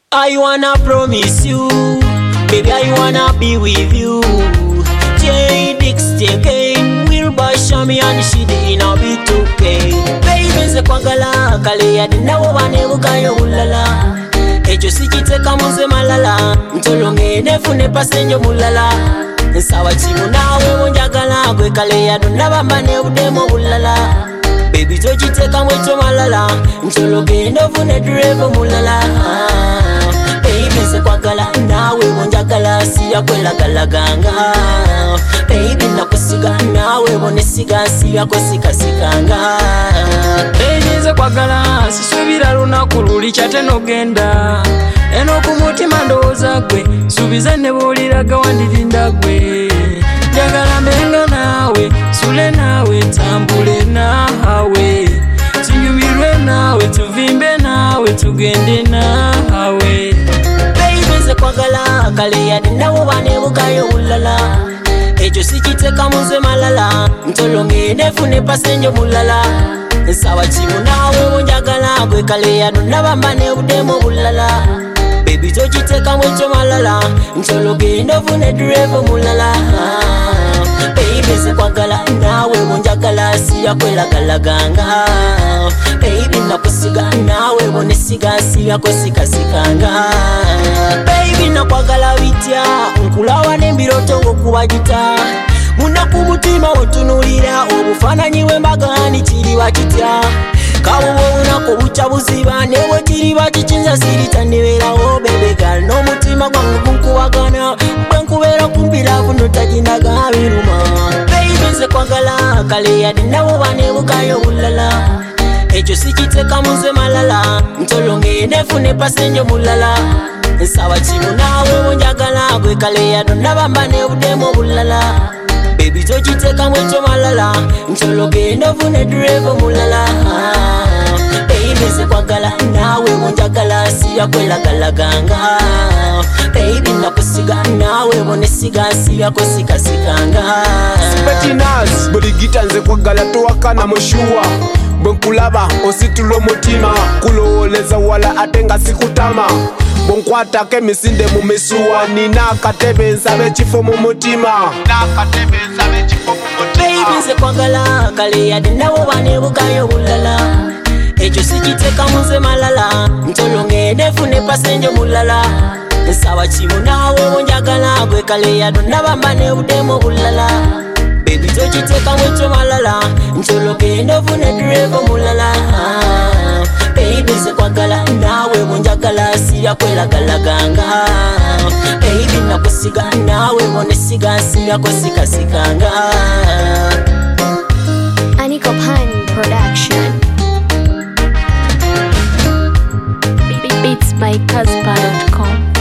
I wanna promise you, baby, I wanna be with you. J Dix, J Kane, Will Boy, Shami and Shidi in a B2K. Baby, se kwagala, kale ya dina wawane ukayo ulala. Ejo sichite kamuze malala, mtolonge nefune pasenjo mulala. Nsawa chimu nawe wonjagala, kwe kale ya duna bambane udemo ulala. Baby, tochite kamwecho malala, mtolonge nefune drive mulala. Baby, se kwagala, nawe wonjagala, siya kwela galaganga. Baby, nakusiga, nawe wonesiga, siya kwesika sikanga. Baby, se kwagala, sisubira lunaku luli kyate nogenda. Eno kumutima ndowooza gwe, subiza ne bw'oliraga wandirinda gwe. Njagala mbenga nawe, sule nawe, tambule nawe. Tunyumirwe nawe, tuvimbe nawe, tugende nawe. Baby, se kwagala, kale ya dina wabane bukayo ulala. Ejo sichite kamuze malala, mtolonge nefune pasenjo mulala. Nsawa chimu nawe wonjagala, kwe kale ya duna bambane udemo ulala. Baby, tochite kamwecho malala, mtolonge nefune drive mulala. Baby, se kwagala, nawe wonjagala, siya kwela galaganga. Baby, nakusiga, nawe wonesiga, siya kwesika sikanga. Baby, nakwagala vitya, nkulawa nembiroto ngokubajita. Munaku mutima otunulira, obufananyi wembagani chiriwa kitya. Kawo unako bucha buziba, newe chiriwa chichinza sirita niberaho. Baby girl, no mutima gwangu kunkuwagana, bwenkubera kumpira kuno tajinaga biruma. Baby, se kwagala, kale ya dina wabane bukayo ulala. Ejo sichite kamuze malala, mtolonge nefune pasenjo mulala. Nsawa chimu nawe wonjagala, kwe kale ya duna bambane udemo ulala. Baby, tochite kamwecho malala, mtolonge nefune drive mulala. Baby, se kwagala, nawe wonjagala, siya kwela galaganga. Baby, nakusiga, nawe wonesiga, siya kwesika sikanga. Petinas, buli gita nze kwagala towakana mushuwa. Bwenkulaba ositulo mutima, kulowoleza wala atenga sikutama. Bwenkwatako emisinde mu misuwa, nina akatebe nsabe ekifo mu mutima. Baby, se kwagala, kale ya dina wabane bukayo ulala. Ejo sichite kamuze malala, mtolonge nefune pasenjo mulala. Nsawa chimu nawe wonjagala, kwe kale ya duna bambane udemo ulala. Baby, tochite kamwecho malala, mtolonge nefune drive mulala. Baby, se kwagala, nawe wonjagala, siya kwela galaganga. Baby, nakusiga, nawe wonesiga, siya kwesika sikanga. Aniko Pan Production. Beats by Casper.com.